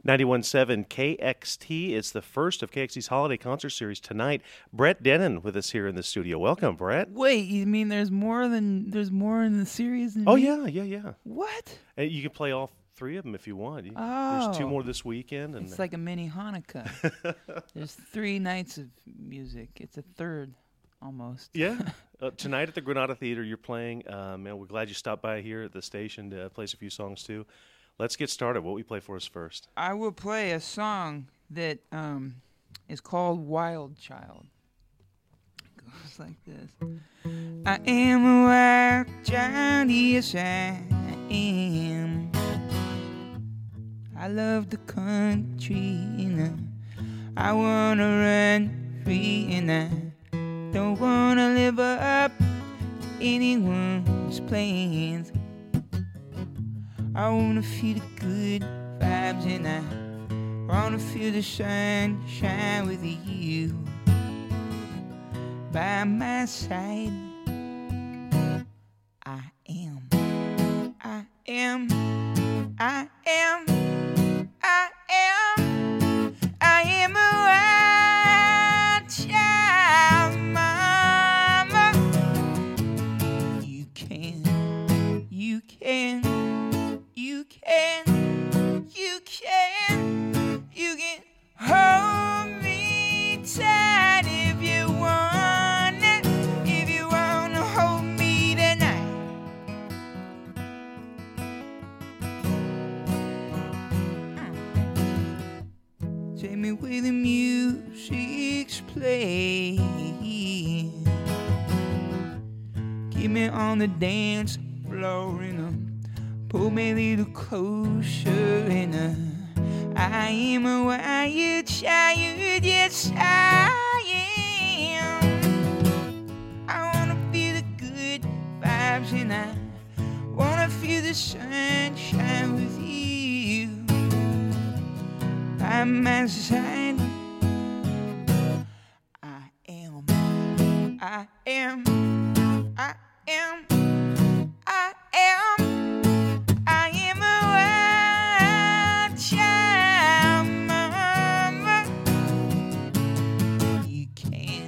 91.7 KXT. It's the first of KXT's holiday concert series tonight. Brett Dennen with us here in the studio. Welcome, Brett. Wait, you mean there's more in the series than Oh, me? yeah. What? And you can play all three of them if you want. Oh. There's two more this weekend. And It's like a mini Hanukkah. There's 3 nights of music. It's a third, almost. Yeah. Tonight at the Granada Theater, you're playing. And we're glad you stopped by here at the station to play us a few songs, too. Let's get started. What will you play for us first? I will play a song that is called Wild Child. It goes like this. I am a wild child, yes I am. I love the country and I wanna run free and I don't wanna live up to anyone's plans. I wanna feel the good vibes and I wanna feel the sunshine with you by my side. I am a wild child, mama. You can hold me tight if you want it, if you want to hold me tonight. Take me where the music's playing. Keep me on the dance floor and pull me a little closer and I am a wild child, yes I am. I wanna feel the good vibes and I wanna feel the sunshine with you by my side. I am a wild child, mama. You can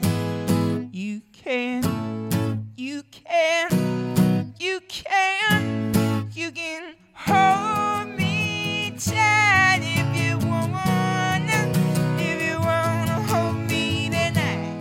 hold me tight if you wanna hold me tonight.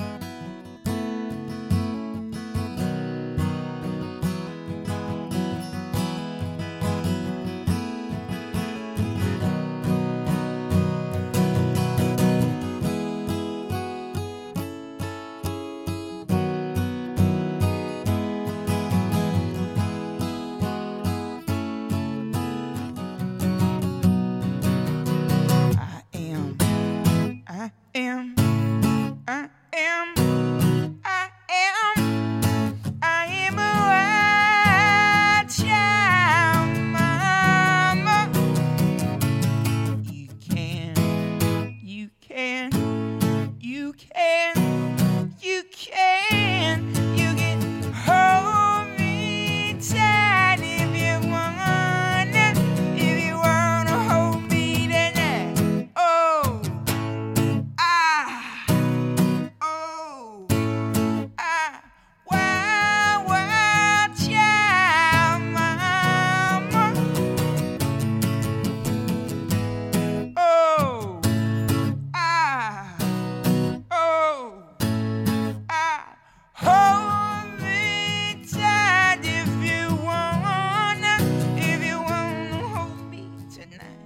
I am a wild child, mama. You can hold me tight if you wanna hold me tonight. Oh, wild child, mama. Hold me tight if you wanna hold me tonight.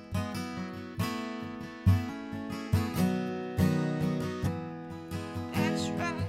That's right.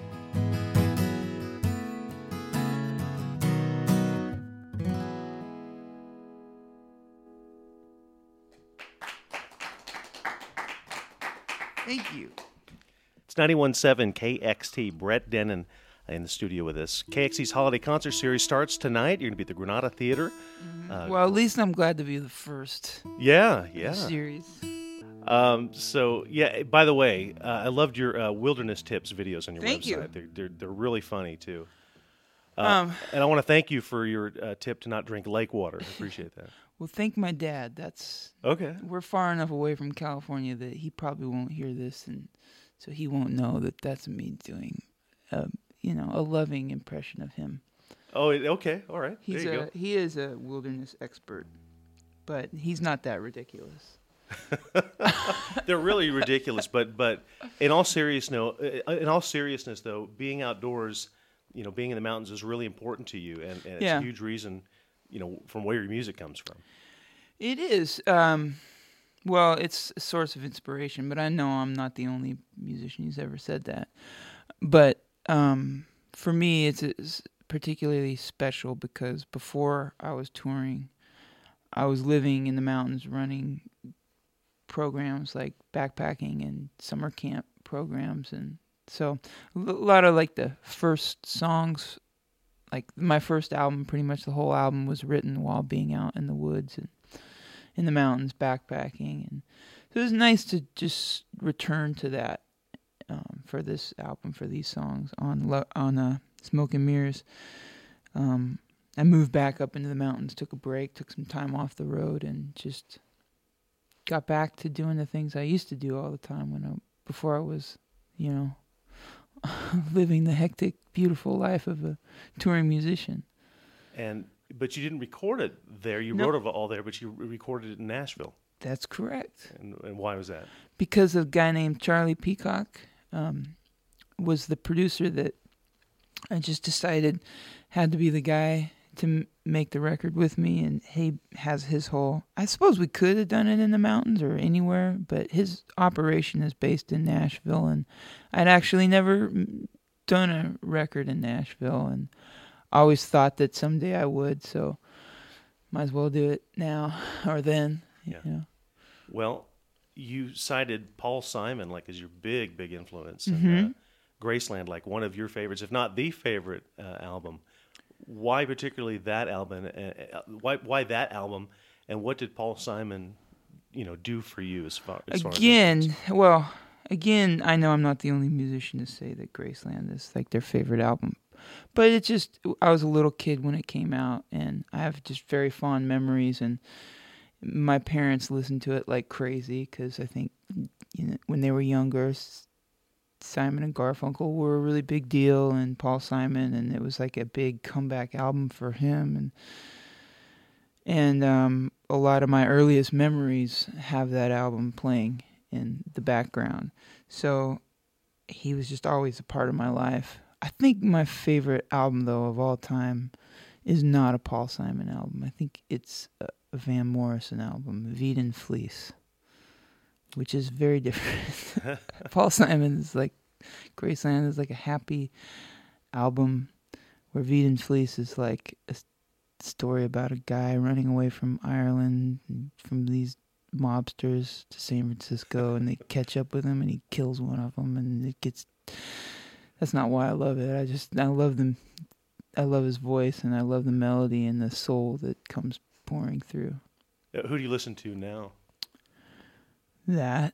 Thank you. It's 91.7 KXT. Brett Dennen in the studio with us. KXT's holiday concert series starts tonight. You're going to be at the Granada Theater. Well, at least I'm glad to be the first Yeah. series. So, by the way, I loved your wilderness tips videos on your Thank website. They're really funny, too. Um, And I want to thank you for your tip to not drink lake water. I appreciate that. Well, thank my dad. Okay. We're far enough away from California that he probably won't hear this, and so he won't know that that's me doing, a loving impression of him. Oh, okay. All right. He is a wilderness expert, but he's not that ridiculous. They're really ridiculous, but in all seriousness, though, being outdoors, being in the mountains is really important to you, and it's a huge reason, from where your music comes from. It is. Well, it's a source of inspiration, but I know I'm not the only musician who's ever said that. But for me, it's particularly special because before I was touring, I was living in the mountains, running programs like backpacking and summer camp programs, and so a lot of like the first songs, like my first album, pretty much the whole album was written while being out in the woods and in the mountains backpacking, and so it was nice to just return to that for this album, for these songs on Smoke and Mirrors. I moved back up into the mountains, took a break, took some time off the road, and just got back to doing the things I used to do all the time before I was, living the hectic, beautiful life of a touring musician. But you didn't record it there. You wrote it all there, but you recorded it in Nashville. That's correct. And why was that? Because a guy named Charlie Peacock was the producer that I just decided had to be the guy to make the record with me, and he has his whole... I suppose we could have done it in the mountains or anywhere, but his operation is based in Nashville, and I'd actually never done a record in Nashville, and I always thought that someday I would, so might as well do it now or then. Yeah. Well, you cited Paul Simon as your big influence, mm-hmm. and Graceland one of your favorites, if not the favorite album. Why particularly that album? Why that album? And what did Paul Simon, do for you as far as again, I know I'm not the only musician to say that Graceland is their favorite album, but it's just I was a little kid when it came out, and I have just very fond memories, and my parents listened to it like crazy because I think when they were younger, Simon and Garfunkel were a really big deal, and Paul Simon, and it was a big comeback album for him, and a lot of my earliest memories have that album playing in the background. So he was just always a part of my life. I think my favorite album, though, of all time is not a Paul Simon album. I think it's a Van Morrison album, Vide and Fleece, which is very different. Paul Simon is Graceland is a happy album, where Vide and Fleece is a story about a guy running away from Ireland, from these mobsters to San Francisco, and they catch up with him, and he kills one of them, and it gets... That's not why I love it. I love them. I love his voice, and I love the melody and the soul that comes pouring through. Who do you listen to now? That.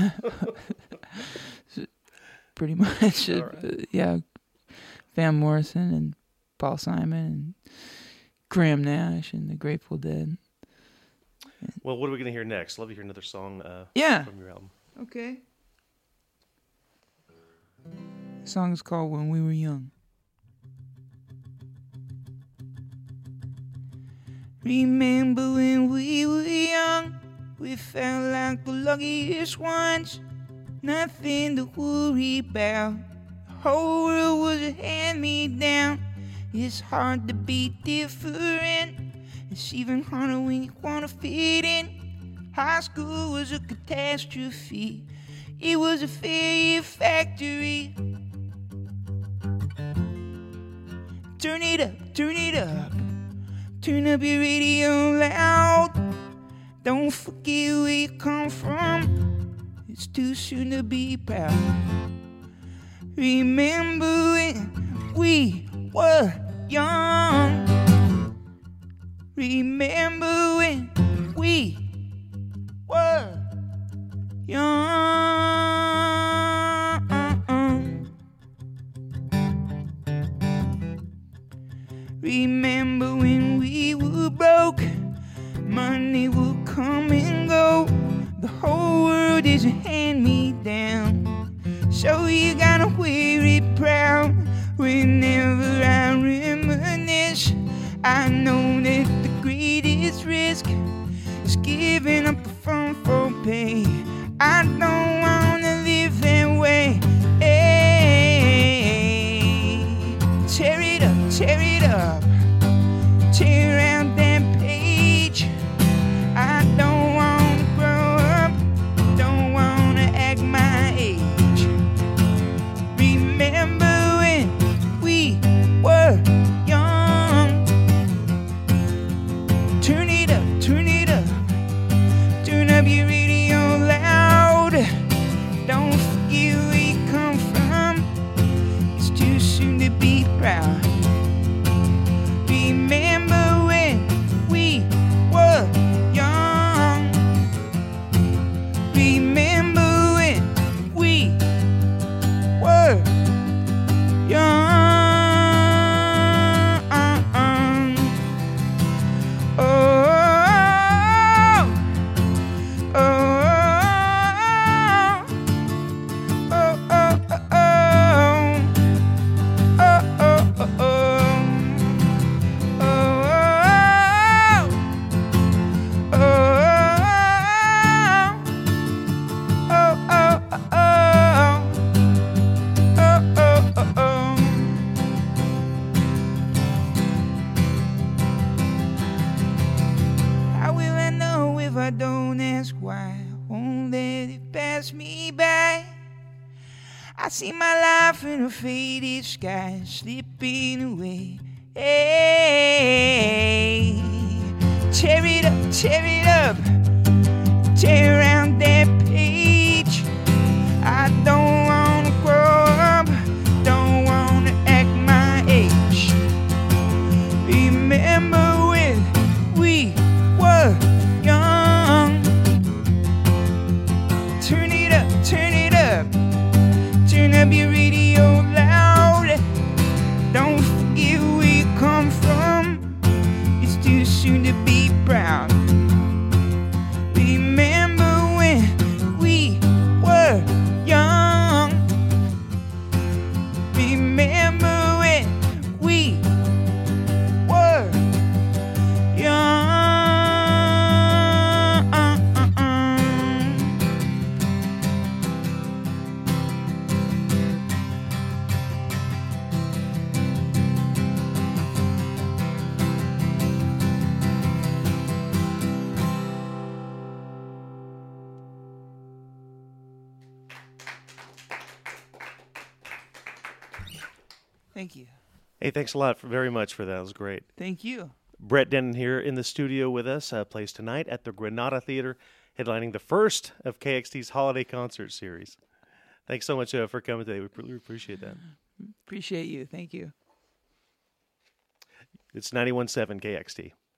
Pretty much. Right. Van Morrison and Paul Simon and Graham Nash and the Grateful Dead. Well, what are we going to hear next? Love to hear another song from your album. Okay. The song is called When We Were Young. Remember when we were young, we felt like the luckiest ones. Nothing to worry about. The whole world was a hand-me-down. It's hard to be different. It's even harder when you want to fit in. High school was a catastrophe. It was a failure factory. Turn it up, turn it up. Turn up your radio loud. Don't forget where you come from. It's too soon to be proud. Remember when we were young. Remember when we were young. Remember when we were broke. Money is a hand-me-down, so you gotta wear it proud. Whenever I reminisce, I know that the greatest risk is giving up the fun for pay. I don't wanna live that way. Hey, tear it up, tear it up, tear out that page. I don't wanna grow up, don't wanna act my age. Remember when we were young? Turn it up, turn it up, turn up your radio loud. Don't forget where you come from, it's too soon to be proud. Remember when we were young? Remember when we were young? Oh, oh, oh, oh, oh, oh, oh, oh, oh. How will I know if I don't ask why? I won't let it pass me by. I see my life in a faded sky slipping away. Hey, tear it up, tear it up, tear out that page. I don't wanna grow up, don't wanna act my age. Remember when we were young? Turn it up, turn it up, turn up your radio loud. Don't forget where you come from, it's too soon to be proud. Remember when we were young? Remember when we were young? Thank you. Hey, thanks a lot very much for that. That was great. Thank you. Brett Dennen here in the studio with us, plays tonight at the Granada Theater, headlining the first of KXT's holiday concert series. Thanks so much for coming today. We really appreciate that. Appreciate you. Thank you. It's 91.7 KXT.